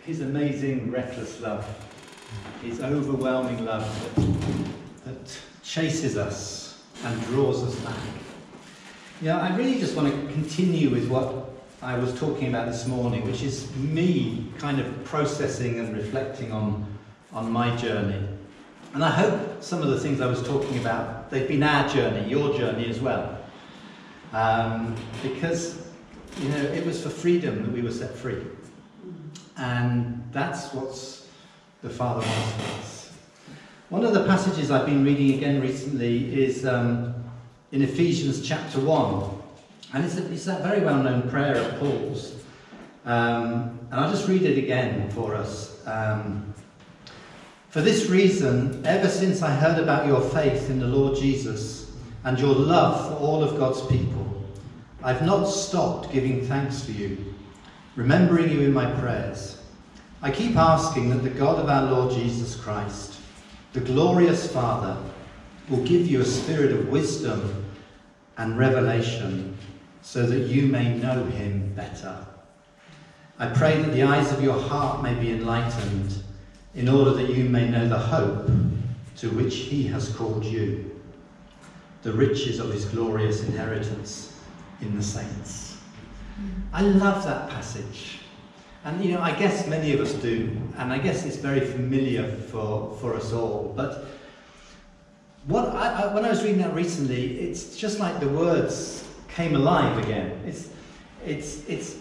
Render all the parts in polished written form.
his amazing, reckless love, his overwhelming love that chases us and draws us back. I really just want to continue with what I was talking about this morning, which is me kind of processing and reflecting on my journey. And I hope some of the things I was talking about, they've been our journey, your journey as well. Because, it was for freedom that we were set free. And that's what the Father wants for us. One of the passages I've been reading again recently is in Ephesians chapter 1. And it's that very well-known prayer of Paul's. And I'll just read it again for us. For this reason, ever since I heard about your faith in the Lord Jesus and your love for all of God's people, I've not stopped giving thanks for you, remembering you in my prayers. I keep asking that the God of our Lord Jesus Christ, the glorious Father, will give you a spirit of wisdom and revelation so that you may know him better. I pray that the eyes of your heart may be enlightened in order that you may know the hope to which he has called you, the riches of his glorious inheritance in the saints. I love that passage. And I guess many of us do, and I guess it's very familiar for us all. But when I was reading that recently, it's just like the words came alive again. It's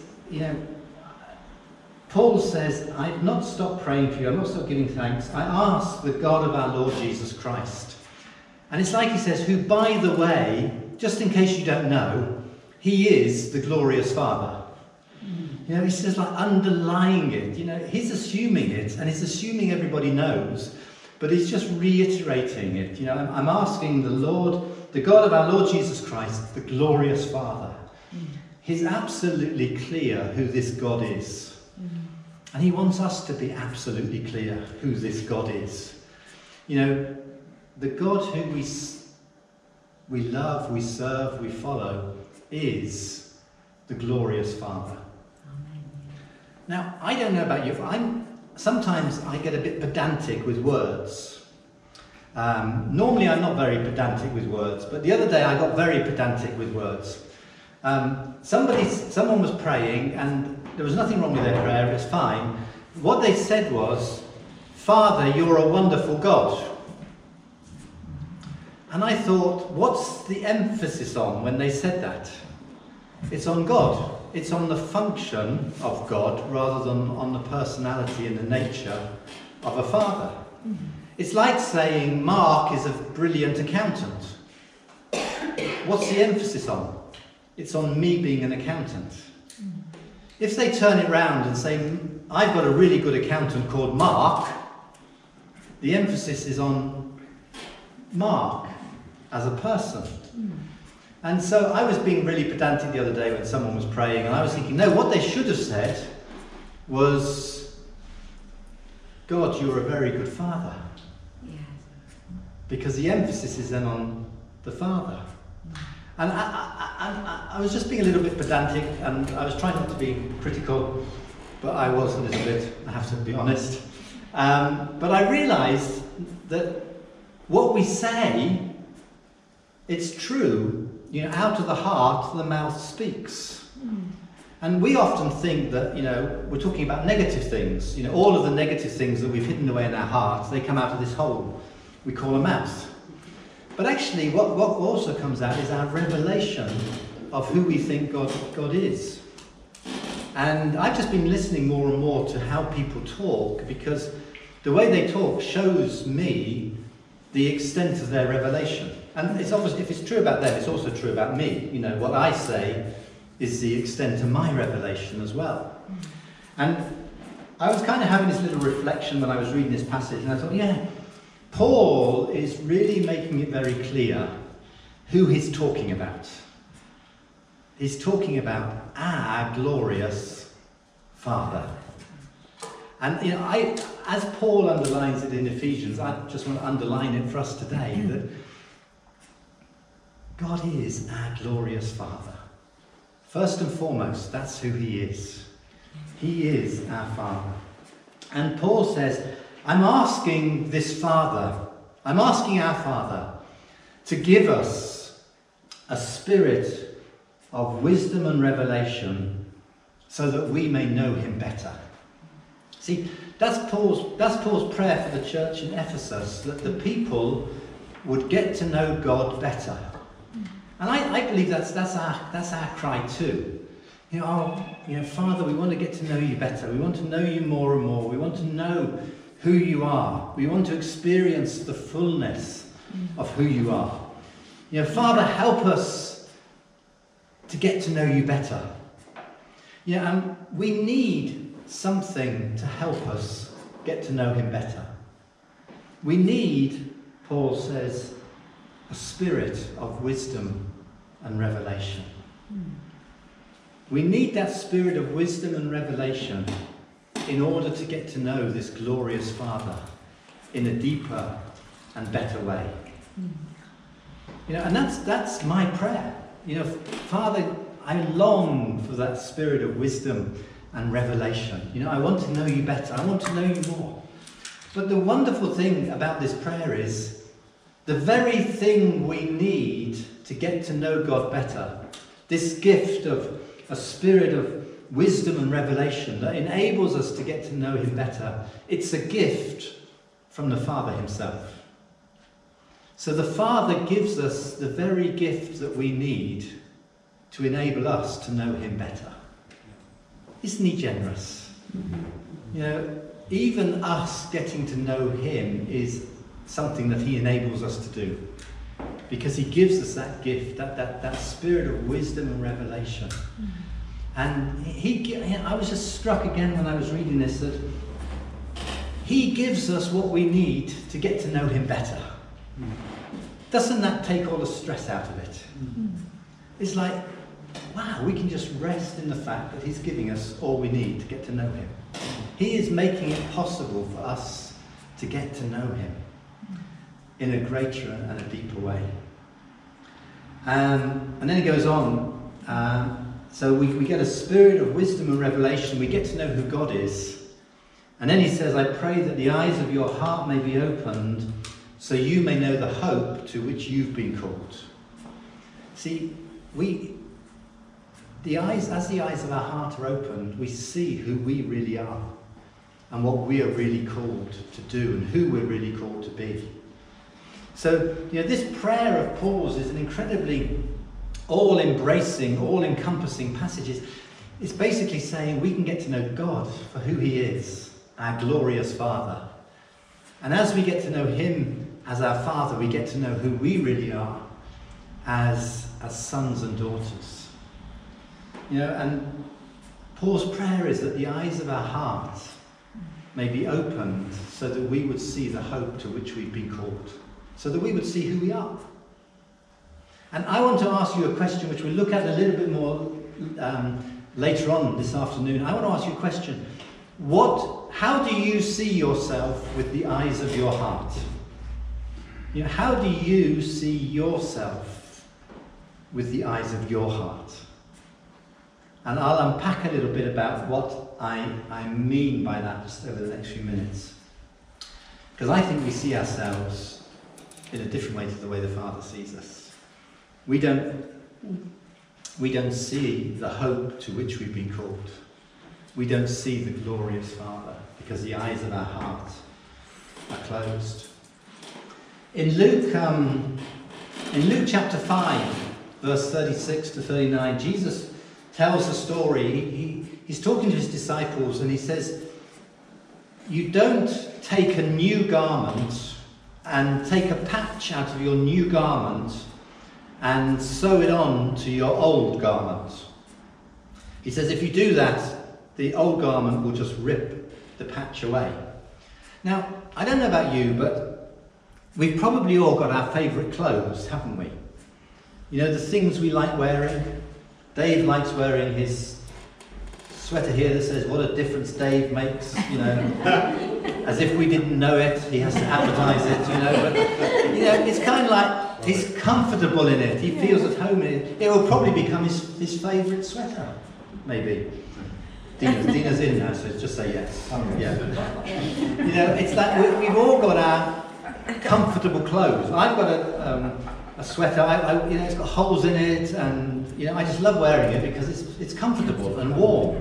Paul says, I've not stopped praying for you, I've not stopped giving thanks. I ask the God of our Lord Jesus Christ. And it's like he says, who, by the way, just in case you don't know, he is the glorious Father. He says, like, underlying it. He's assuming it, and he's assuming everybody knows, but he's just reiterating it. I'm asking the Lord, the God of our Lord Jesus Christ, the glorious Father. He's absolutely clear who this God is. And he wants us to be absolutely clear who this God is. The God who we love, we serve, we follow is the glorious Father. Amen. Now, I don't know about you, sometimes I get a bit pedantic with words. Normally I'm not very pedantic with words, but the other day I got very pedantic with words. Someone was praying, and there was nothing wrong with their prayer, it was fine. What they said was, Father, you're a wonderful God. And I thought, what's the emphasis on when they said that? It's on God. It's on the function of God rather than on the personality and the nature of a father. It's like saying Mark is a brilliant accountant. What's the emphasis on? It's on me being an accountant. If they turn it round and say, I've got a really good accountant called Mark, the emphasis is on Mark as a person. And so I was being really pedantic the other day when someone was praying, and I was thinking, no, what they should have said was, God, you're a very good Father. Yes. Because the emphasis is then on the Father. And I was just being a little bit pedantic, and I was trying not to be critical, but I was a little bit, I have to be honest. But I realised that what we say, it's true, out of the heart, the mouth speaks. And we often think that, we're talking about negative things. All of the negative things that we've hidden away in our hearts, they come out of this hole we call a mouth. But actually, what also comes out is our revelation of who we think God is. And I've just been listening more and more to how people talk, because the way they talk shows me the extent of their revelation. And it's obvious, if it's true about them, it's also true about me. What I say is the extent of my revelation as well. And I was kind of having this little reflection when I was reading this passage, and I thought, Paul is really making it very clear who he's talking about. He's talking about our glorious Father. And as Paul underlines it in Ephesians, I just want to underline it for us today, that God is our glorious Father. First and foremost, that's who he is. He is our Father. And Paul says, I'm asking our Father to give us a spirit of wisdom and revelation so that we may know him better. See, that's Paul's prayer for the church in Ephesus, that the people would get to know God better. And I believe that's our cry too. Father, we want to get to know you better. We want to know you more and more. We want to know who you are. We want to experience the fullness of who you are. Father, help us to get to know you better. And we need something to help us get to know him better. We need, Paul says, a spirit of wisdom and revelation. We need that spirit of wisdom and revelation in order to get to know this glorious Father in a deeper and better way. And that's my prayer. Father, I long for that spirit of wisdom and revelation. I want to know you better. I want to know you more. But the wonderful thing about this prayer is the very thing we need to get to know God better, this gift of a spirit of wisdom and revelation that enables us to get to know him better, it's a gift from the Father himself. So the Father gives us the very gift that we need to enable us to know him better. Isn't he generous? Even us getting to know him is something that he enables us to do, because he gives us that gift, that spirit of wisdom and revelation. And I was just struck again when I was reading this that he gives us what we need to get to know him better. Doesn't that take all the stress out of it? It's like, wow, we can just rest in the fact that he's giving us all we need to get to know him. He is making it possible for us to get to know him in a greater and a deeper way. And then he goes on, so we get a spirit of wisdom and revelation, we get to know who God is. And then he says, I pray that the eyes of your heart may be opened so you may know the hope to which you've been called. See, as the eyes of our heart are opened, we see who we really are and what we are really called to do and who we're really called to be. So, this prayer of Paul's is an incredibly all-embracing, all-encompassing passage. It's basically saying we can get to know God for who he is, our glorious Father. And as we get to know him as our Father, we get to know who we really are as sons and daughters. And Paul's prayer is that the eyes of our heart may be opened so that we would see the hope to which we've been called, so that we would see who we are. And I want to ask you a question which we'll look at a little bit more later on this afternoon. I want to ask you a question. How do you see yourself with the eyes of your heart? How do you see yourself with the eyes of your heart? And I'll unpack a little bit about what I mean by that just over the next few minutes. Because I think we see ourselves in a different way to the way the Father sees us. We don't see the hope to which we've been called. We don't see the glorious Father because the eyes of our heart are closed. In Luke chapter 5, verse 36 to 39, Jesus tells a story. He's talking to his disciples and he says, you don't take a new garment and take a patch out of your new garment and sew it on to your old garment. He says if you do that, the old garment will just rip the patch away. Now, I don't know about you, but we've probably all got our favourite clothes, haven't we? The things we like wearing. Dave likes wearing his sweater here that says, what a difference Dave makes, as if we didn't know it. He has to advertise it, but, it's kind of like he's comfortable in it. He feels at home in it. It will probably become his favourite sweater, maybe. Dina's in now, so just say yes. Yeah. You know, it's like we've all got our comfortable clothes. I've got a sweater. You know, it's got holes in it, and you know, I just love wearing it because it's comfortable and warm.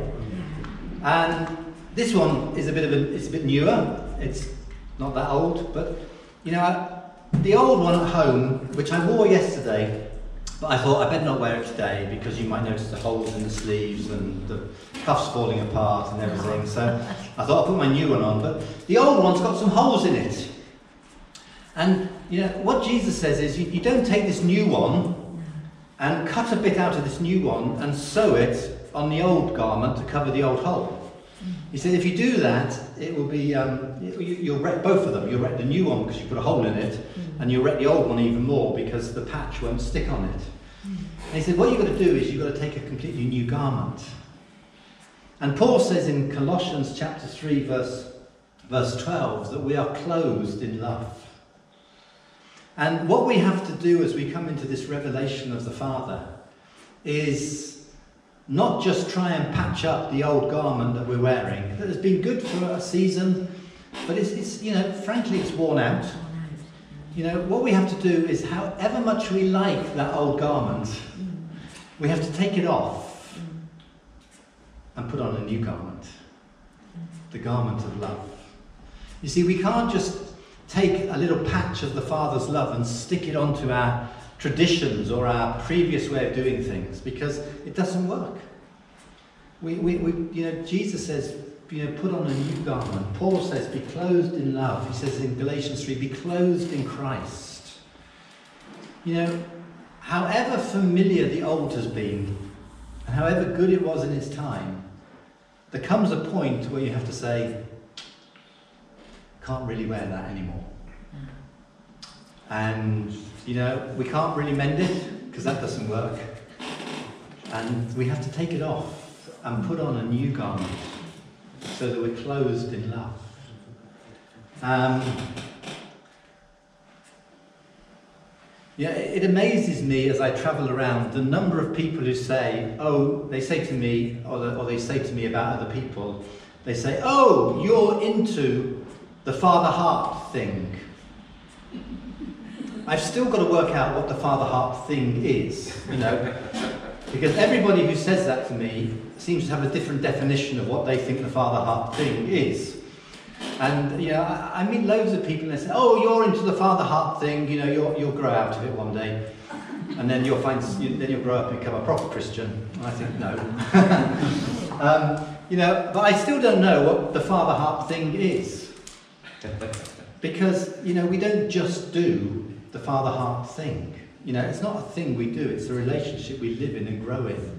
And this one is it's a bit newer. It's not that old, but you know, the old one at home, which I wore yesterday. But I thought I better not wear it today because you might notice the holes in the sleeves and the cuffs falling apart and everything. So I thought I'll put my new one on. But the old one's got some holes in it. And you know what Jesus says is you don't take this new one and cut a bit out of this new one and sew it on the old garment to cover the old hole. He said if you do that, it will be you'll wreck both of them. You'll wreck the new one because you put a hole in it, and you'll wreck the old one even more because the patch won't stick on it. And he said what you've got to do is you've got to take a completely new garment. And Paul says in Colossians chapter 3 verse 12 that we are clothed in love. And what we have to do as we come into this revelation of the Father is not just try and patch up the old garment that we're wearing. That has been good for a season, but it's you know, frankly, it's worn out. You know, what we have to do is, however much we like that old garment, we have to take it off and put on a new garment. The garment of love. You see, we can't just take a little patch of the Father's love and stick it onto our traditions or our previous way of doing things, because it doesn't work. We you know, Jesus says, you know, put on a new garment. Paul says, be clothed in love. He says in Galatians 3, be clothed in Christ. You know, however familiar the old has been, and however good it was in its time, there comes a point where you have to say, can't really wear that anymore. And you know, we can't really mend it because that doesn't work, and we have to take it off and put on a new garment so that we're clothed in love. Yeah, it amazes me as I travel around the number of people who say, they say to me, or they say to me about other people, they say, oh, you're into the Father Heart thing. I've still got to work out what the Father Heart thing is, you know, because everybody who says that to me seems to have a different definition of what they think the Father Heart thing is. And you know, I meet loads of people and they say, oh, you're into the Father Heart thing, you know, you'll grow out of it one day, and then you'll grow up and become a proper Christian. And I think no. You know, but I still don't know what the Father Heart thing is, because you know, we don't just do the Father Heart thing. You know, it's not a thing we do, it's a relationship we live in and grow in.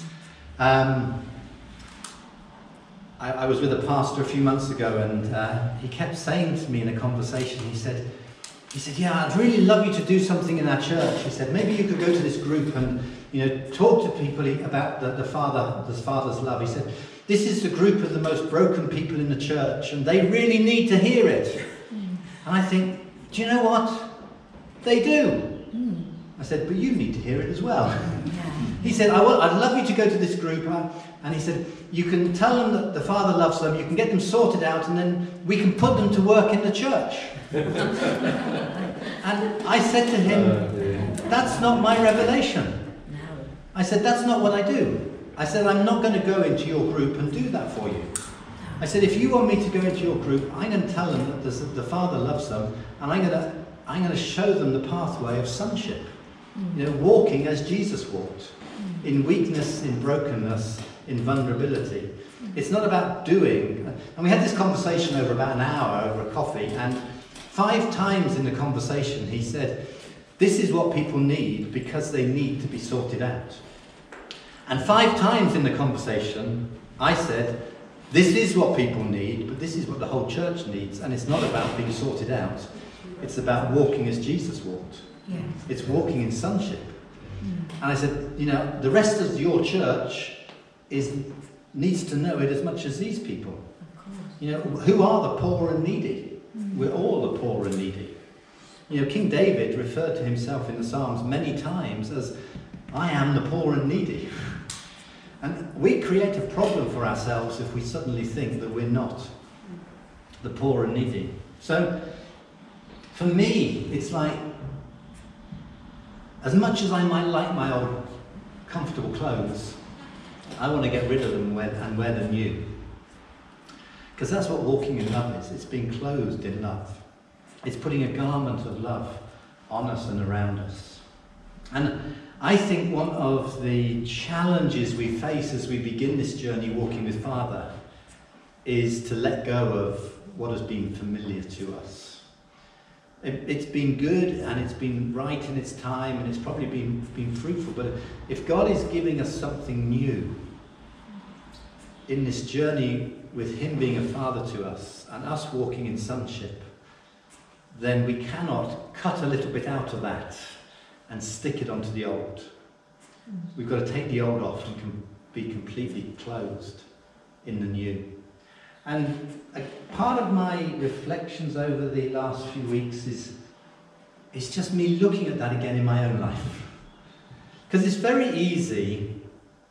I was with a pastor a few months ago, and he kept saying to me in a conversation, he said, yeah, I'd really love you to do something in our church. He said, maybe you could go to this group and, you know, talk to people about the Father's love. He said, this is the group of the most broken people in the church, and they really need to hear it. And I think, do you know what? They do. I said, but you need to hear it as well. He said, I'd love you to go to this group. And he said, you can tell them that the Father loves them, you can get them sorted out, and then we can put them to work in the church. And I said to him, that's not my revelation. I said, that's not what I do. I said, I'm not going to go into your group and do that for you. I said, if you want me to go into your group, I'm going to tell them that the Father loves them, and I'm going to show them the pathway of sonship. You know, walking as Jesus walked, in weakness, in brokenness, in vulnerability. It's not about doing. And we had this conversation over about an hour over a coffee, and 5 times in the conversation he said, this is what people need because they need to be sorted out. And 5 times in the conversation I said, this is what people need, but this is what the whole church needs, and it's not about being sorted out. It's about walking as Jesus walked. Yes. It's walking in sonship. And I said, you know, the rest of your church needs to know it as much as these people. You know, who are the poor and needy? We're all the poor and needy. You know, King David referred to himself in the Psalms many times as, I am the poor and needy. And we create a problem for ourselves if we suddenly think that we're not the poor and needy. So, for me, it's like, as much as I might like my old comfortable clothes, I want to get rid of them and wear them new. Because that's what walking in love is. It's being clothed in love. It's putting a garment of love on us and around us. And I think one of the challenges we face as we begin this journey walking with Father is to let go of what has been familiar to us. It's been good and it's been right in its time and it's probably been fruitful, but if God is giving us something new in this journey with him being a father to us and us walking in sonship, then we cannot cut a little bit out of that and stick it onto the old. We've got to take the old off and be completely closed in the new. And part of my reflections over the last few weeks is just me looking at that again in my own life. Because it's very easy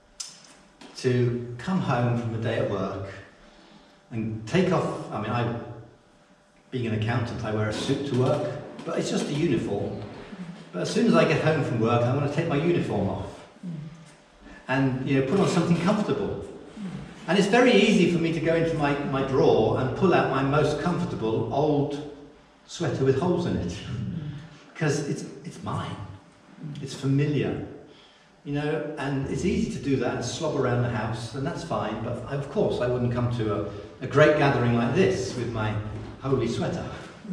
to come home from a day at work and take off. I mean, being an accountant, I wear a suit to work, but it's just a uniform. But as soon as I get home from work, I want to take my uniform off and put on something comfortable. And it's very easy for me to go into my drawer and pull out my most comfortable old sweater with holes in it. Because it's mine. It's familiar. And it's easy to do that and slob around the house, and that's fine, but of course I wouldn't come to a great gathering like this with my holy sweater.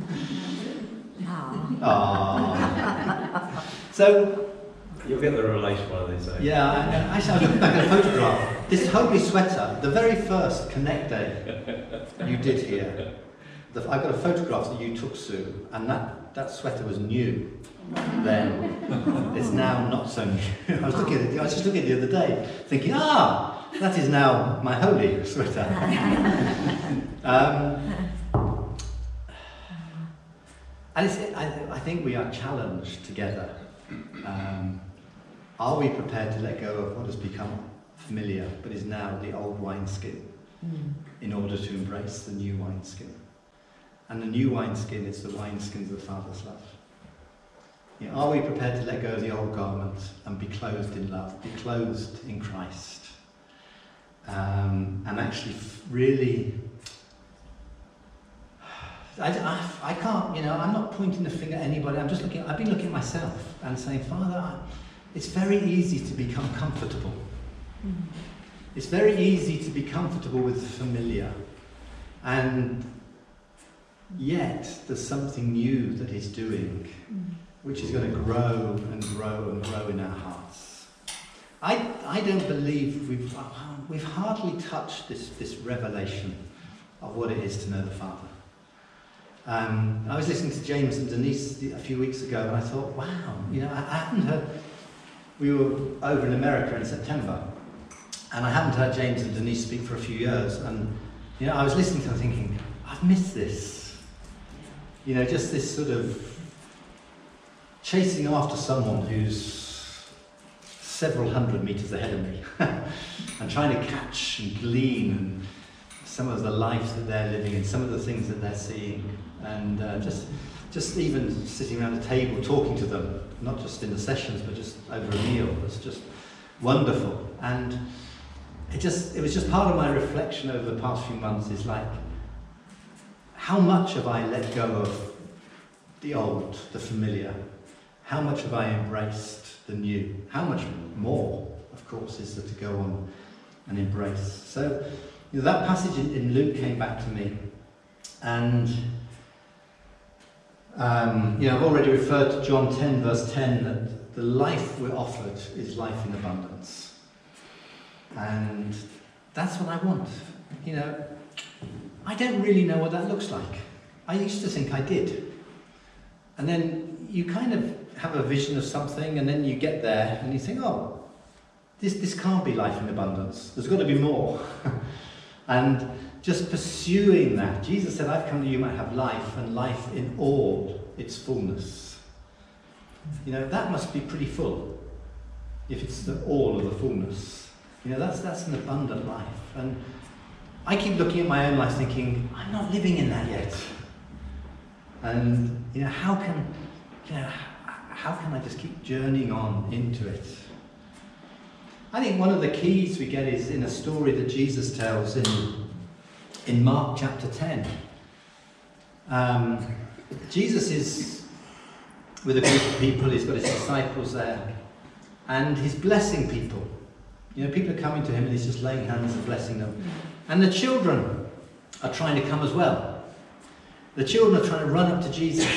So you'll get the revelation one of these days. Yeah, actually I was looking back at a photograph. This holy sweater, the very first Connect Day you did here, I got a photograph that you took, Sue, and that sweater was new then. It's now not so new. I was just looking at it the other day, thinking, that is now my holy sweater. And I think we are challenged together. Are we prepared to let go of what has become familiar but is now the old wineskin in order to embrace the new wineskin? And the new wineskin is the wineskins of the Father's love. Are we prepared to let go of the old garment and be clothed in love, be clothed in Christ? And actually really... I can't, I'm not pointing the finger at anybody. I've been looking at myself and saying, Father, it's very easy to become comfortable. It's very easy to be comfortable with the familiar. And yet, there's something new that he's doing, which is going to grow and grow and grow in our hearts. I don't believe we've hardly touched this revelation of what it is to know the Father. I was listening to James and Denise a few weeks ago, and I thought, wow, I haven't heard. We were over in America in September, and I haven't heard James and Denise speak for a few years. And I was listening to them thinking, I've missed this. Just this sort of chasing after someone who's several hundred meters ahead of me, and trying to catch and glean some of the lives that they're living and some of the things that they're seeing. And just even sitting around a table talking to them, not just in the sessions but just over a meal, was just wonderful. And it was just part of my reflection over the past few months is like, how much have I let go of the old, the familiar? How much have I embraced the new? How much more, of course, is there to go on and embrace? So that passage in Luke came back to me, and I've already referred to John 10 verse 10, that the life we're offered is life in abundance. And that's what I want. I don't really know what that looks like. I used to think I did. And then you kind of have a vision of something, and then you get there and you think, this can't be life in abundance. There's got to be more. And just pursuing that. Jesus said, I've come that you might have life, and life in all its fullness. That must be pretty full, if it's all of the fullness. You know, that's an abundant life. And I keep looking at my own life thinking, I'm not living in that yet. And, you know, how can I just keep journeying on into it? I think one of the keys we get is in a story that Jesus tells in Mark chapter 10. Jesus is with a group of people, he's got his disciples there, and he's blessing people. You know, people are coming to him and he's just laying hands and blessing them. And the children are trying to come as well. The children are trying to run up to Jesus.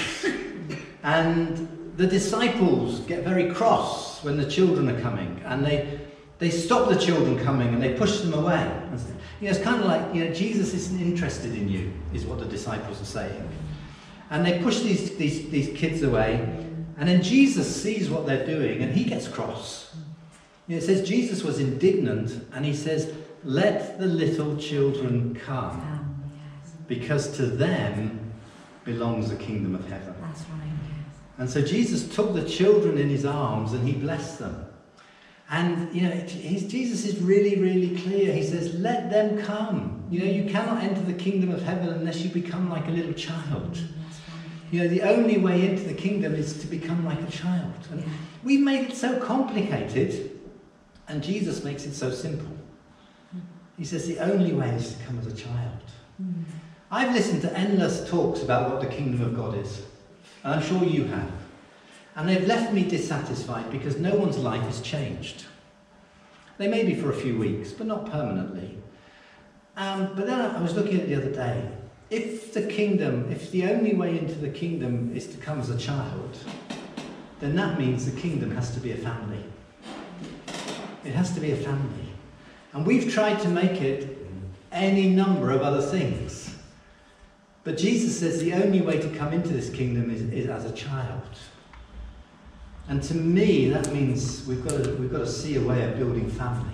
And the disciples get very cross when the children are coming, and they stop the children coming and they push them away. You know, it's kind of like, you know, Jesus isn't interested in you, is what the disciples are saying. And they push these kids away, and then Jesus sees what they're doing and he gets cross. You know, it says Jesus was indignant, and he says, "Let the little children come, because to them belongs the kingdom of heaven." That's right, yes. And so Jesus took the children in his arms and he blessed them. And, you know, Jesus is really, really clear. He says, let them come. You know, you cannot enter the kingdom of heaven unless you become like a little child. That's right. You know, the only way into the kingdom is to become like a child. And we've made it so complicated, and Jesus makes it so simple. He says the only way is to come as a child. I've listened to endless talks about what the kingdom of God is, and I'm sure you have. And they've left me dissatisfied because no one's life has changed. They may be for a few weeks, but not permanently. But then I was looking at it the other day. If the only way into the kingdom is to come as a child, then that means the kingdom has to be a family. It has to be a family. And we've tried to make it any number of other things. But Jesus says the only way to come into this kingdom is as a child. And to me, that means we've got to see a way of building family.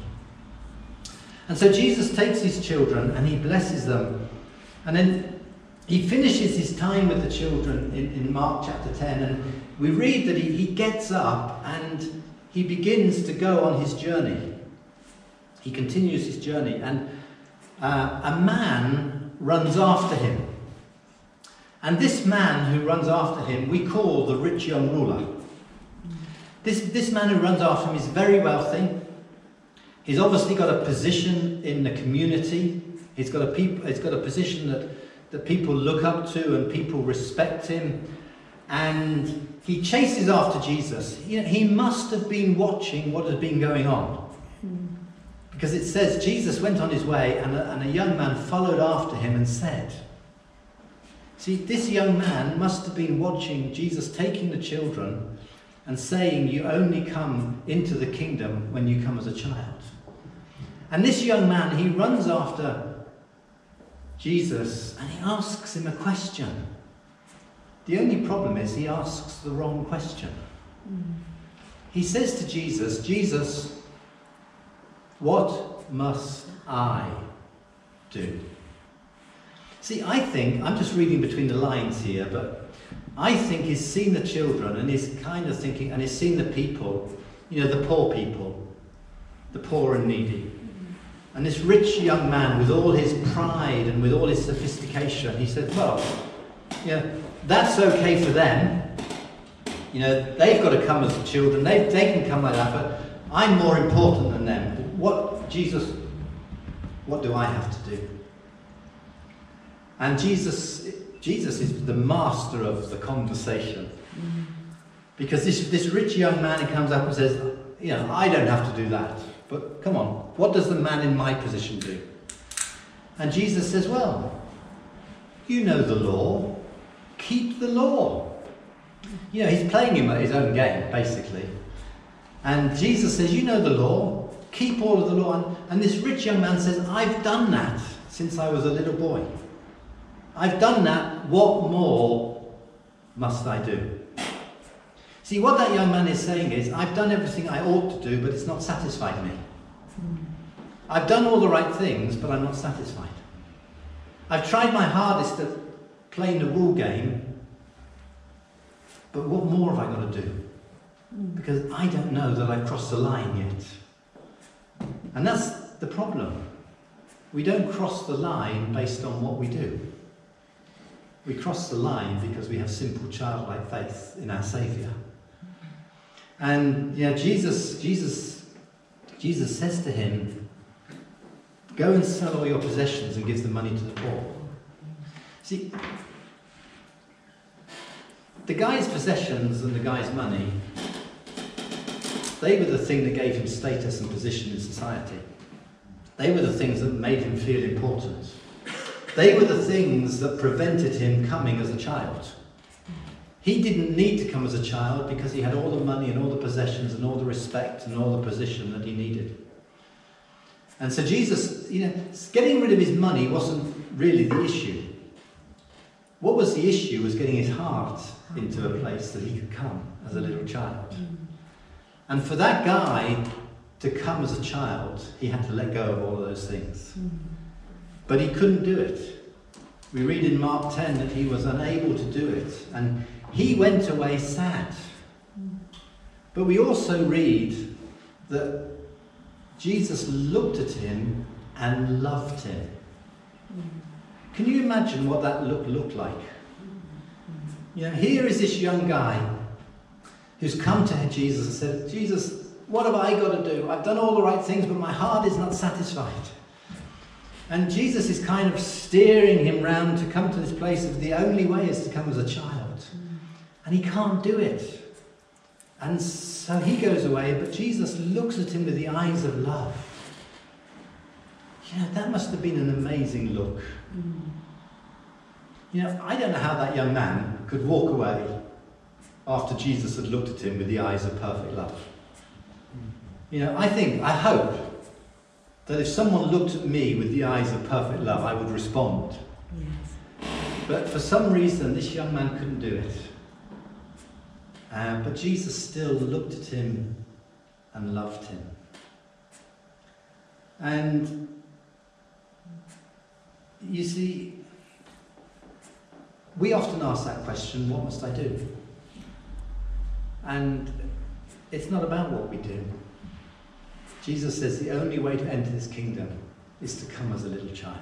And so Jesus takes his children and he blesses them. And then he finishes his time with the children in Mark chapter 10. And we read that he gets up and he begins to go on his journey. He continues his journey. And a man runs after him. And this man who runs after him, we call the rich young ruler. This man who runs after him is very wealthy. He's obviously got a position in the community. He's got a position that people look up to and people respect him. And he chases after Jesus. You know, he must have been watching what had been going on. Because it says Jesus went on his way and a young man followed after him and said. See, this young man must have been watching Jesus taking the children and saying, you only come into the kingdom when you come as a child. And this young man, he runs after Jesus and he asks him a question. The only problem is he asks the wrong question. He says to Jesus, Jesus, what must I do? See, I think, I'm just reading between the lines here, but I think he's seen the children and he's kind of thinking, and he's seen the people, you know, the poor people, the poor and needy. And this rich young man with all his pride and with all his sophistication, he said, well, you know, that's okay for them. You know, they've got to come as children, they can come like that, but I'm more important than them. Jesus, what do I have to do? And Jesus is the master of the conversation. Because this rich young man, he comes up and says, you know, I don't have to do that. But come on, what does the man in my position do? And Jesus says, well, you know the law. Keep the law. You know, he's playing him at his own game, basically. And Jesus says, you know the law. Keep all of the law. And this rich young man says, I've done that since I was a little boy. I've done that, what more must I do? See, what that young man is saying is, I've done everything I ought to do, but it's not satisfied me. I've done all the right things, but I'm not satisfied. I've tried my hardest at playing the rule game, but what more have I got to do? Because I don't know that I've crossed the line yet. And that's the problem. We don't cross the line based on what we do. We cross the line because we have simple childlike faith in our Saviour. And Jesus says to him, go and sell all your possessions and give the money to the poor. See, the guy's possessions and the guy's money, they were the thing that gave him status and position in society. They were the things that made him feel important. They were the things that prevented him coming as a child. He didn't need to come as a child because he had all the money and all the possessions and all the respect and all the position that he needed. And so Jesus, getting rid of his money wasn't really the issue. What was the issue was getting his heart into a place that he could come as a little child. And for that guy to come as a child, he had to let go of all of those things. But he couldn't do it. We read in Mark 10 that he was unable to do it. And he went away sad. But we also read that Jesus looked at him and loved him. Can you imagine what that looked like? Here is this young guy who's come to Jesus and said, Jesus, what have I got to do? I've done all the right things, but my heart is not satisfied. And Jesus is kind of steering him round to come to this place of the only way is to come as a child. And he can't do it. And so he goes away, but Jesus looks at him with the eyes of love. That must have been an amazing look. I don't know how that young man could walk away after Jesus had looked at him with the eyes of perfect love. I hope that if someone looked at me with the eyes of perfect love, I would respond. Yes. But for some reason, this young man couldn't do it. But Jesus still looked at him and loved him. And you see, we often ask that question, what must I do? And it's not about what we do. Jesus says the only way to enter this kingdom is to come as a little child.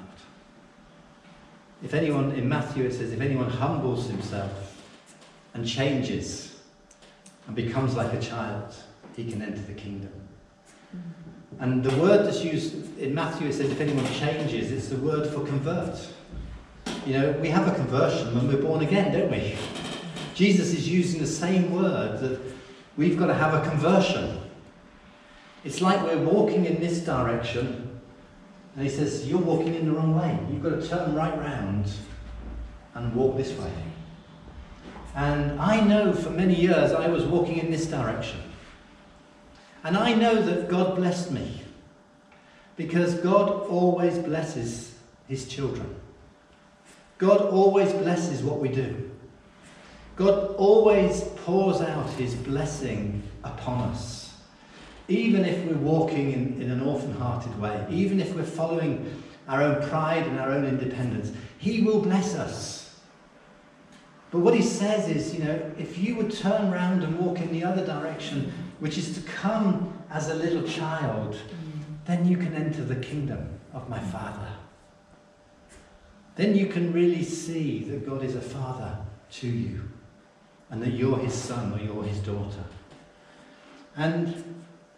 In Matthew it says, if anyone humbles himself and changes and becomes like a child, he can enter the kingdom. And the word that's used in Matthew, it says if anyone changes, it's the word for convert. We have a conversion when we're born again, don't we? Jesus is using the same word that we've got to have a conversion. It's like we're walking in this direction, and he says, you're walking in the wrong way. You've got to turn right round and walk this way. And I know for many years I was walking in this direction. And I know that God blessed me, because God always blesses his children. God always blesses what we do. God always pours out his blessing upon us. Even if we're walking in an orphan-hearted way, even if we're following our own pride and our own independence, he will bless us. But what he says is, if you would turn around and walk in the other direction, which is to come as a little child, then you can enter the kingdom of my Father. Then you can really see that God is a father to you, and that you're his son or you're his daughter. And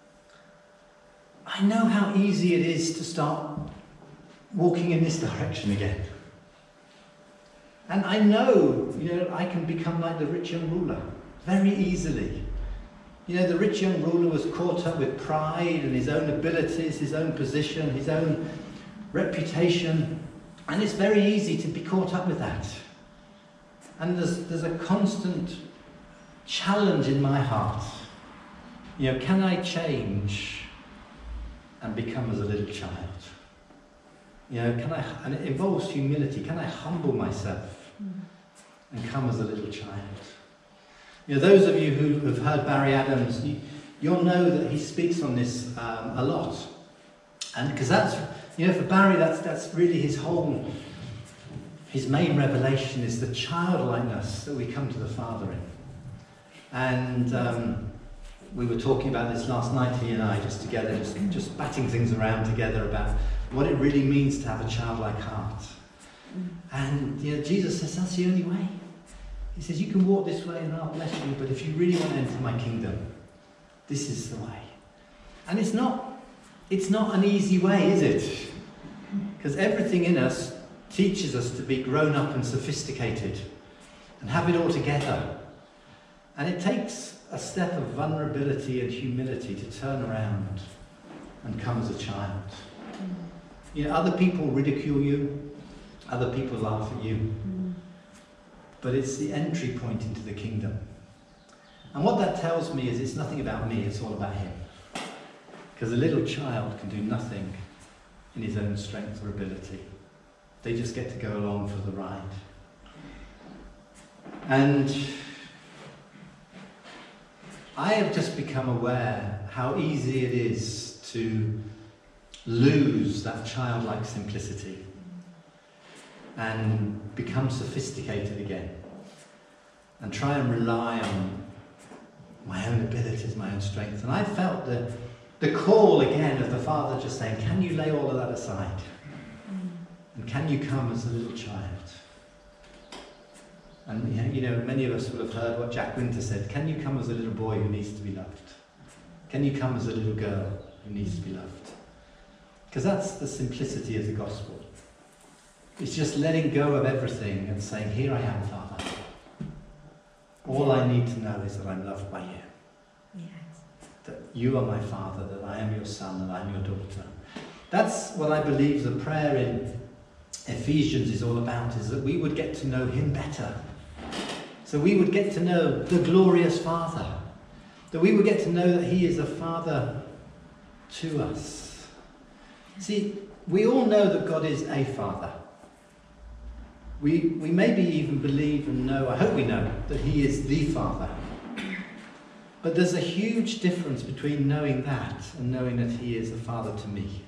I know how easy it is to start walking in this direction again. And I know, I can become like the rich young ruler very easily. The rich young ruler was caught up with pride and his own abilities, his own position, his own reputation. And it's very easy to be caught up with that. And there's a constant challenge in my heart. Can I change and become as a little child? And it involves humility. Can I humble myself and come as a little child? Those of you who have heard Barry Adams, you'll know that he speaks on this a lot. And because that's, for Barry, that's really his main revelation is the childlikeness that we come to the Father in. And, we were talking about this last night, he and I, just together, just batting things around together about what it really means to have a childlike heart. And Jesus says that's the only way. He says you can walk this way and I'll bless you, but if you really want to enter my kingdom, this is the way. And it's not an easy way, is it? Because everything in us teaches us to be grown up and sophisticated and have it all together. And it takes a step of vulnerability and humility to turn around and come as a child. Other people ridicule you, other people laugh at you, but it's the entry point into the kingdom. And what that tells me is it's nothing about me, it's all about him. Because a little child can do nothing in his own strength or ability. They just get to go along for the ride. And I have just become aware how easy it is to lose that childlike simplicity and become sophisticated again and try and rely on my own abilities, my own strength. And I felt the call again of the Father just saying, can you lay all of that aside? And can you come as a little child? And many of us will have heard what Jack Winter said, can you come as a little boy who needs to be loved? Can you come as a little girl who needs to be loved? Because that's the simplicity of the gospel. It's just letting go of everything and saying, here I am, Father. All I need to know is that I'm loved by you. Yes. That you are my Father, that I am your son and I'm your daughter. That's what I believe the prayer in Ephesians is all about, is that we would get to know him better. So we would get to know the glorious Father. That we would get to know that he is a Father to us. See, we all know that God is a Father. We maybe even believe and know, I hope we know, that he is the Father. But there's a huge difference between knowing that and knowing that he is a Father to me.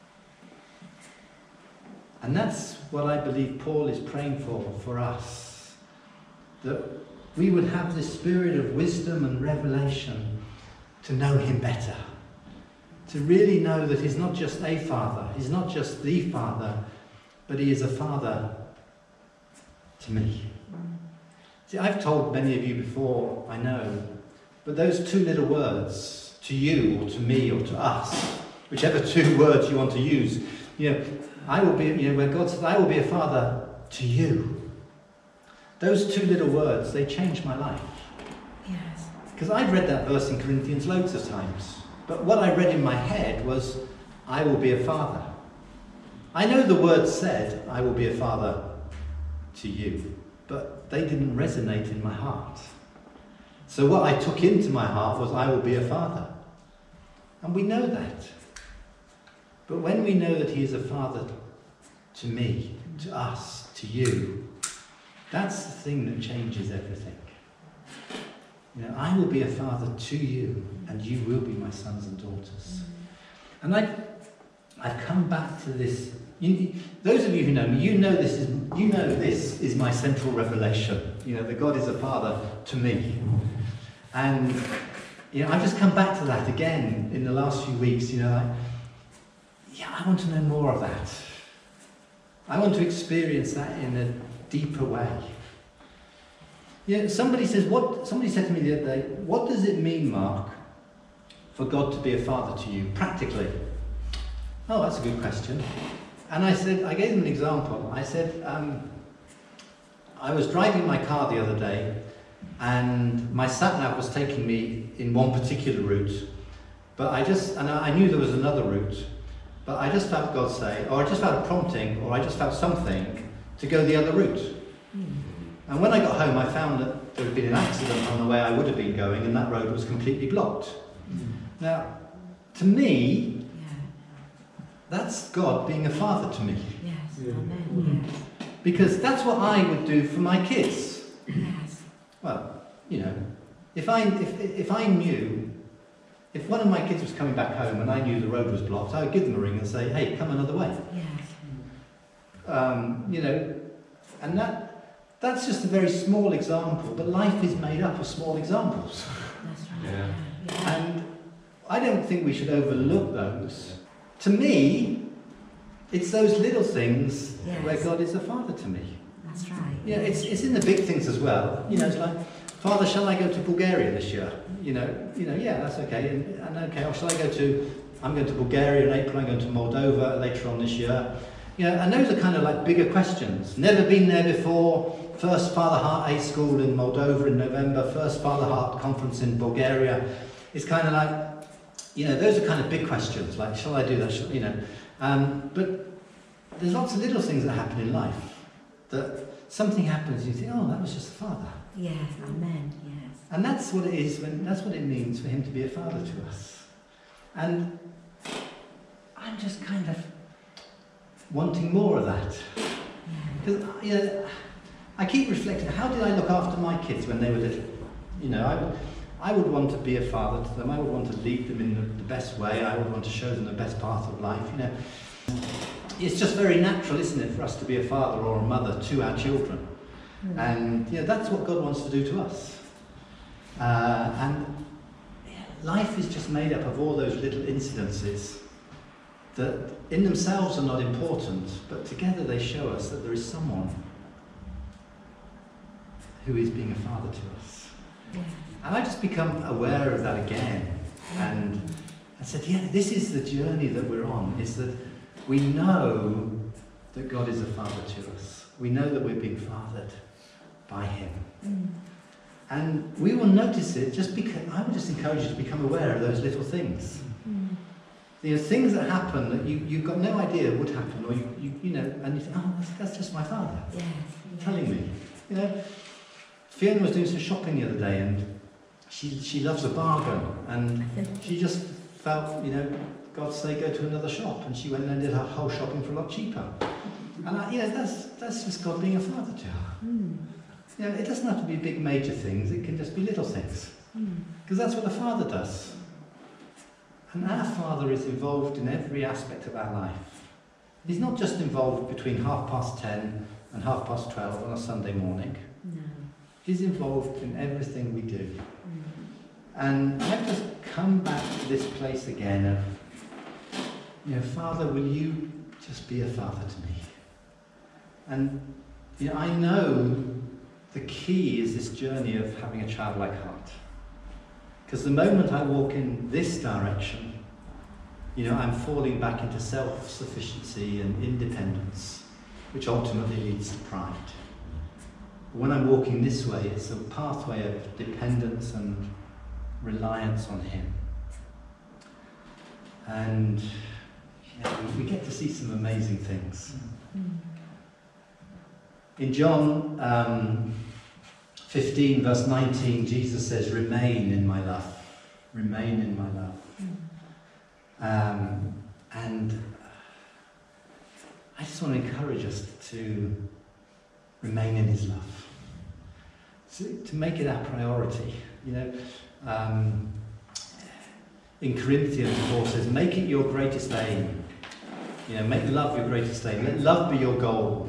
And that's what I believe Paul is praying for us. That we would have this spirit of wisdom and revelation to know him better. To really know that he's not just a Father, he's not just the Father, but he is a Father to me. See, I've told many of you before, I know, but those two little words, to you or to me or to us, whichever two words you want to use, I will be, where God says, I will be a father to you. Those two little words, they changed my life. Yes. Because I'd read that verse in Corinthians loads of times. But what I read in my head was, I will be a father. I know the word said, I will be a father to you. But they didn't resonate in my heart. So what I took into my heart was, I will be a father. And we know that. But when we know that he is a father to me, to us, to you, that's the thing that changes everything. I will be a father to you, and you will be my sons and daughters. And I've come back to this. Those of you who know me, you know this is my central revelation. That God is a father to me. And I've just come back to that again in the last few weeks. I want to know more of that. I want to experience that in a deeper way. Somebody said to me the other day, what does it mean, Mark, for God to be a father to you, practically? Oh, that's a good question. And I gave them an example. I said, I was driving my car the other day, and my sat-nav was taking me in one particular route, but I knew there was another route, but I just felt God say, or I just felt a prompting, or I just felt something to go the other route. And when I got home, I found that there had been an accident on the way I would have been going, and that road was completely blocked. Now, to me, that's God being a father to me. Yes. Amen. Yes. Because that's what I would do for my kids. Yes. Well, if I knew, if one of my kids was coming back home and I knew the road was blocked, I would give them a ring and say, hey, come another way. Yes. And that's just a very small example, but life is made up of small examples. That's right. Yeah. Yeah. And I don't think we should overlook those. To me, it's those little things Yes. where God is a father to me. That's right. Yeah, it's in the big things as well. You know, it's like, Father, shall I go to Bulgaria this year? Yeah, that's okay. And okay, or shall I go to, I'm going to Bulgaria in April, I'm going to Moldova later on this year. You know, and those are kind of like bigger questions. Never been there before. First Father Heart A School in Moldova in November. First Father Heart Conference in Bulgaria. It's kind of like, you know, those are kind of big questions. Like, shall I do that? But there's lots of little things that happen in life. That something happens, you think, oh, that was just a father. Yes, amen, yes. And that's what it is, that's what it means for him to be a father to us. And I'm just kind of wanting more of that. Because, you know, I keep reflecting, how did I look after my kids when they were little? You know, I would want to be a father to them. I would want to lead them in the best way. I would want to show them the best path of life, you know. It's just very natural, isn't it, for us to be a father or a mother to our children. And you know, that's what God wants to do to us. And life is just made up of all those little incidences that in themselves are not important, but together they show us that there is someone who is being a father to us. Yeah. And I just become aware of that again. And I said, yeah, this is the journey that we're on, is that we know that God is a father to us. We know that we're being fathered by him. And we will notice it just because, I would just encourage you to become aware of those little things. You know, things that happen that you've got no idea would happen, or you know, and you think, oh, that's just my father telling me. You know, Fiona was doing some shopping the other day, and she loves a bargain, and she just felt, you know, God say go to another shop, and she went and did her whole shopping for a lot cheaper. And you know, that's just God being a father to her. You know, it doesn't have to be big major things, it can just be little things. Because that's what a father does. And our Father is involved in every aspect of our life. He's not just involved between 10:30 and 12:30 on a Sunday morning. No. He's involved in everything we do. And I've just come back to this place again of, you know, Father, will you just be a father to me? And you know, I know the key is this journey of having a childlike heart. Because the moment I walk in this direction, you know, I'm falling back into self-sufficiency and independence, which ultimately leads to pride. But when I'm walking this way, it's a pathway of dependence and reliance on him. And you know, we get to see some amazing things. In John 15 verse 19, Jesus says, remain in my love. Remain in my love. And I just want to encourage us to remain in his love. To make it our priority. You know, in Corinthians, Paul says, make it your greatest aim. You know, make love your greatest aim. Let love be your goal.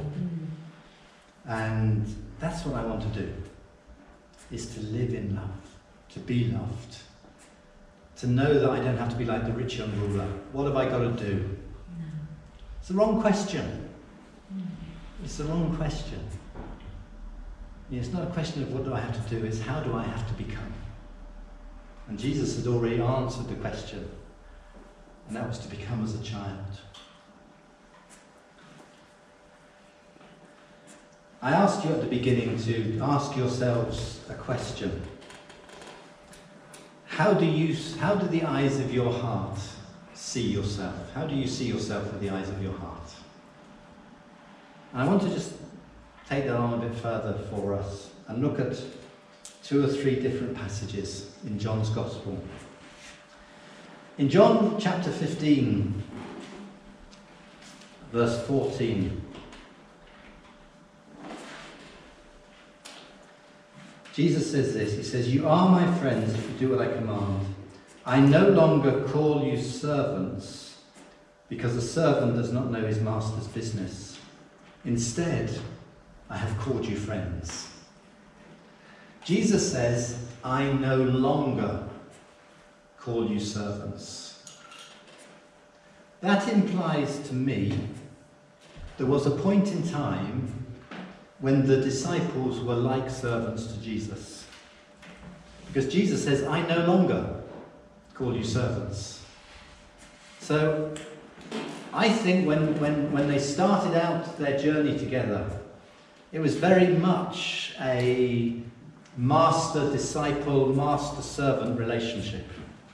And that's what I want to do. Is to live in love, to be loved, to know that I don't have to be like the rich young ruler. What have I got to do? No. It's the wrong question. It's the wrong question. It's not a question of what do I have to do, it's how do I have to become? And Jesus had already answered the question, and that was to become as a child. I asked you at the beginning to ask yourselves a question. How do the eyes of your heart see yourself? How do you see yourself with the eyes of your heart? And I want to just take that on a bit further for us and look at 2 or 3 different passages in John's Gospel. In John chapter 15, verse 14, Jesus says this, he says, you are my friends if you do what I command. I no longer call you servants, because a servant does not know his master's business. Instead, I have called you friends. Jesus says, I no longer call you servants. That implies to me there was a point in time when the disciples were like servants to Jesus. Because Jesus says, I no longer call you servants. So I think when they started out their journey together, it was very much a master-disciple, master-servant relationship.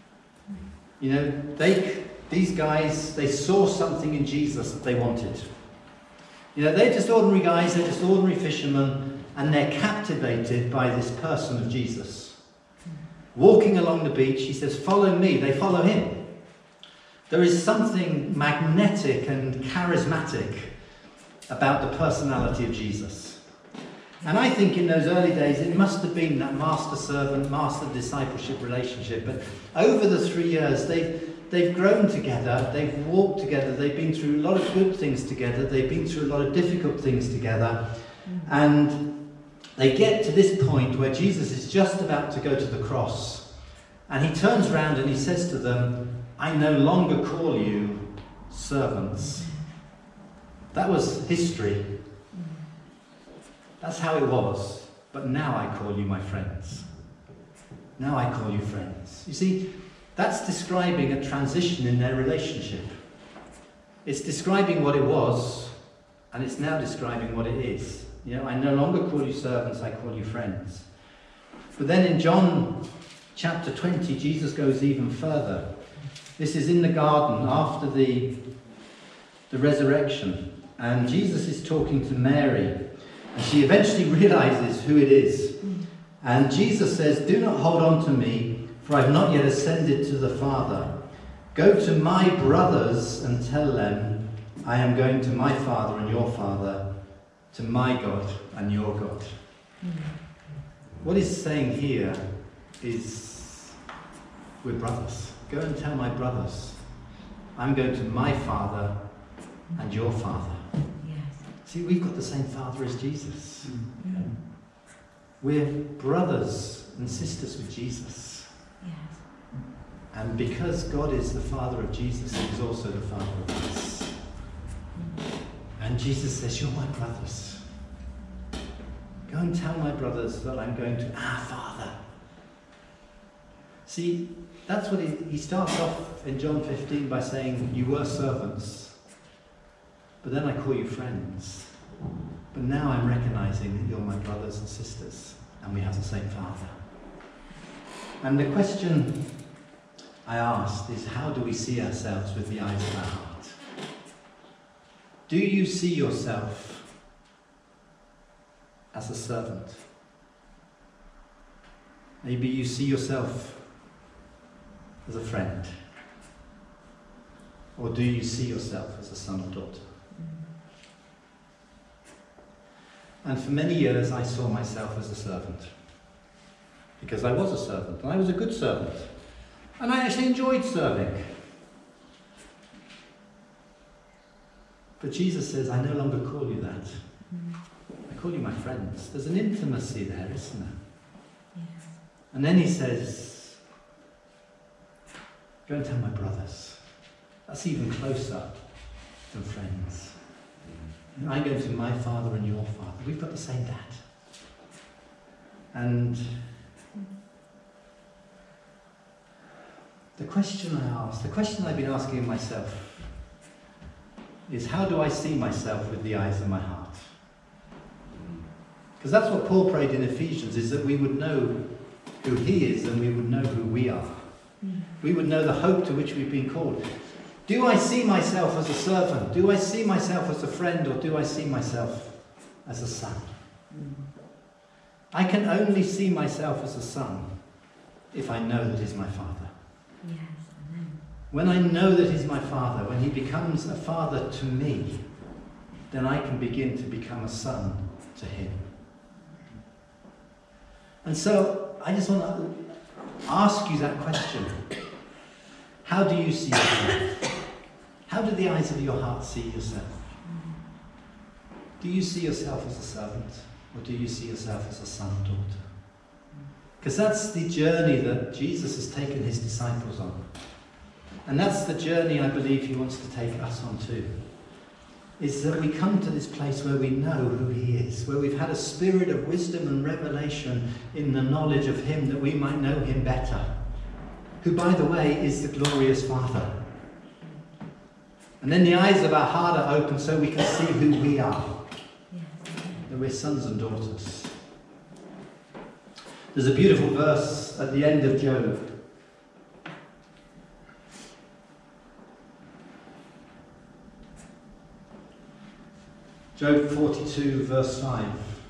You know, these guys, they saw something in Jesus that they wanted. You know, they're just ordinary guys, they're just ordinary fishermen, and they're captivated by this person of Jesus. Walking along the beach, he says, follow me. They follow him. There is something magnetic and charismatic about the personality of Jesus. And I think in those early days, it must have been that master-servant, master-discipleship relationship. But over the 3 years, they've grown together, they've walked together, they've been through a lot of good things together, they've been through a lot of difficult things together. And they get to this point where Jesus is just about to go to the cross. And he turns around and he says to them, I no longer call you servants. That was history. That's how it was. But now I call you my friends. Now I call you friends. You see, that's describing a transition in their relationship. It's describing what it was, and it's now describing what it is. You know, I no longer call you servants, I call you friends. But then in John chapter 20, Jesus goes even further. This is in the garden after the resurrection. And Jesus is talking to Mary. And she eventually realizes who it is. And Jesus says, do not hold on to me, for I have not yet ascended to the Father. Go to my brothers and tell them, I am going to my Father and your Father, to my God and your God. What he's saying here is, we're brothers. Go and tell my brothers, I'm going to my Father and your Father. Yes. See, we've got the same Father as Jesus. We're brothers and sisters with Jesus. Yes. And because God is the Father of Jesus, he's also the Father of us. And Jesus says, you're my brothers. Go and tell my brothers that I'm going to our Father. See, that's what he starts off in John 15 by saying, you were servants, but then I call you friends. But now I'm recognizing that you're my brothers and sisters, and we have the same Father. And the question I asked is, how do we see ourselves with the eyes of our heart? Do you see yourself as a servant? Maybe you see yourself as a friend. Or do you see yourself as a son or daughter? And for many years I saw myself as a servant. Because I was a servant, and I was a good servant. And I actually enjoyed serving. But Jesus says, I no longer call you that. I call you my friends. There's an intimacy there, isn't there? Yes. And then he says, go and tell my brothers. That's even closer than friends. And I go to my Father and your Father. We've got the same dad. And the question I asked, the question I've been asking myself is, how do I see myself with the eyes of my heart? Because that's what Paul prayed in Ephesians, is that we would know who he is and we would know who we are. We would know the hope to which we've been called. Do I see myself as a servant? Do I see myself as a friend? Or do I see myself as a son? I can only see myself as a son if I know that he's my Father. Yes. Amen. When I know that he's my Father, when he becomes a father to me, then I can begin to become a son to him. And so I just want to ask you that question. How do you see yourself? How do the eyes of your heart see yourself? Do you see yourself as a servant, or do you see yourself as a son or daughter? Because that's the journey that Jesus has taken his disciples on. And that's the journey I believe he wants to take us on too. Is that we come to this place where we know who he is, where we've had a spirit of wisdom and revelation in the knowledge of him, that we might know him better. Who, by the way, is the glorious Father. And then the eyes of our heart are open so we can see who we are. That we're sons and daughters. There's a beautiful verse at the end of Job. Job 42, verse 5.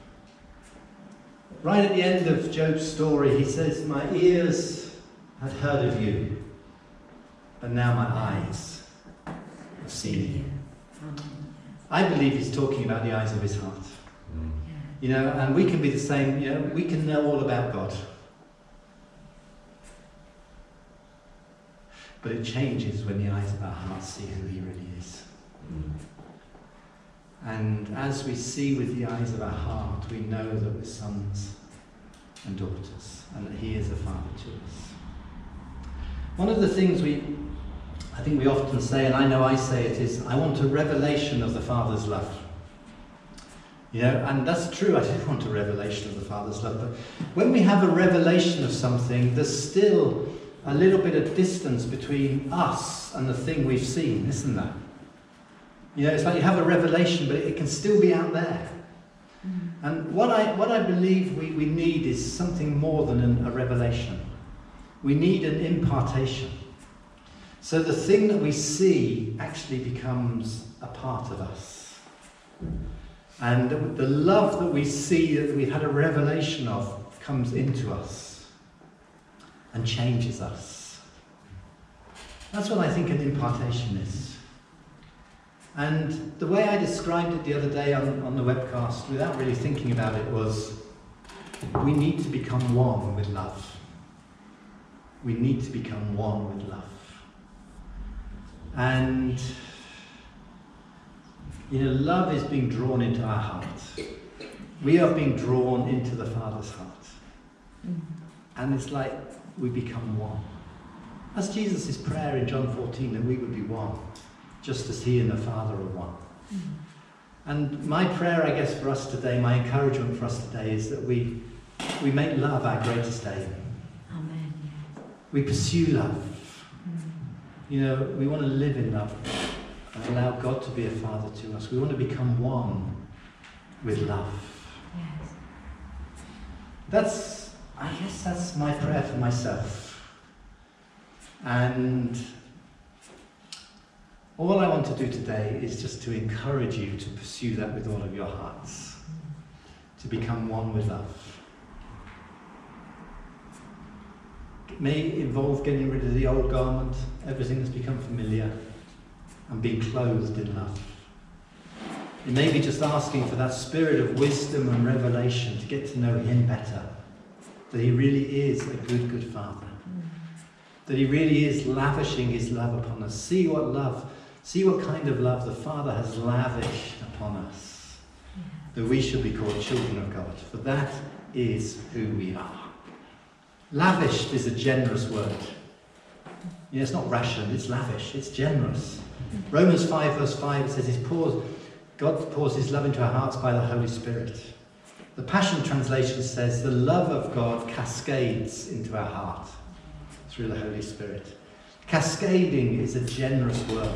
Right at the end of Job's story, he says, "My ears had heard of you, but now my eyes have seen you." I believe he's talking about the eyes of his heart. You know, and we can be the same, you know, we can know all about God. But it changes when the eyes of our hearts see who he really is. And as we see with the eyes of our heart, we know that we're sons and daughters, and that he is a father to us. One of the things I think we often say, and I know I say it, is, I want a revelation of the Father's love. You know, and that's true, I do want a revelation of the Father's love, but when we have a revelation of something, there's still a little bit of distance between us and the thing we've seen, isn't there? You know, it's like you have a revelation, but it can still be out there. And what I believe we need is something more than a revelation. We need an impartation. So the thing that we see actually becomes a part of us. And the love that we see, that we've had a revelation of, comes into us and changes us. That's what I think an impartation is. And the way I described it the other day on the webcast, without really thinking about it, was we need to become one with love. We need to become one with love. And, you know, love is being drawn into our hearts. We are being drawn into the Father's heart. And it's like we become one. That's Jesus' prayer in John 14, that we would be one, just as he and the Father are one. And my prayer, I guess, for us today, my encouragement for us today, is that we make love our greatest aim. Amen. We pursue love. You know, we want to live in love and allow God to be a father to us. We want to become one with love. Yes. I guess that's my prayer for myself. And all I want to do today is just to encourage you to pursue that with all of your hearts. To become one with love. It may involve getting rid of the old garment, everything that's become familiar, and being clothed in love. It may be just asking for that spirit of wisdom and revelation to get to know him better. That he really is a good, good Father. That he really is lavishing his love upon us. See what kind of love the Father has lavished upon us. That we should be called children of God. For that is who we are. Lavished is a generous word. You know, it's not ration, it's lavish, it's generous. Romans 5 verse 5 says God pours his love into our hearts by the Holy Spirit. The Passion Translation says the love of God cascades into our heart through the Holy Spirit. Cascading is a generous word.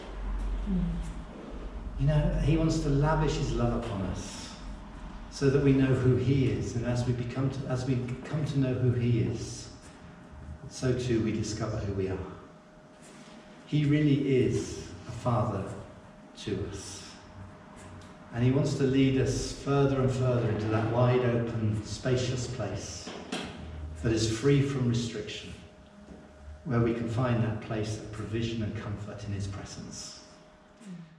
You know, he wants to lavish his love upon us so that we know who he is, and as we come to know who he is, so too we discover who we are. He really is a father to us. And he wants to lead us further and further into that wide open, spacious place that is free from restriction, where we can find that place of provision and comfort in his presence.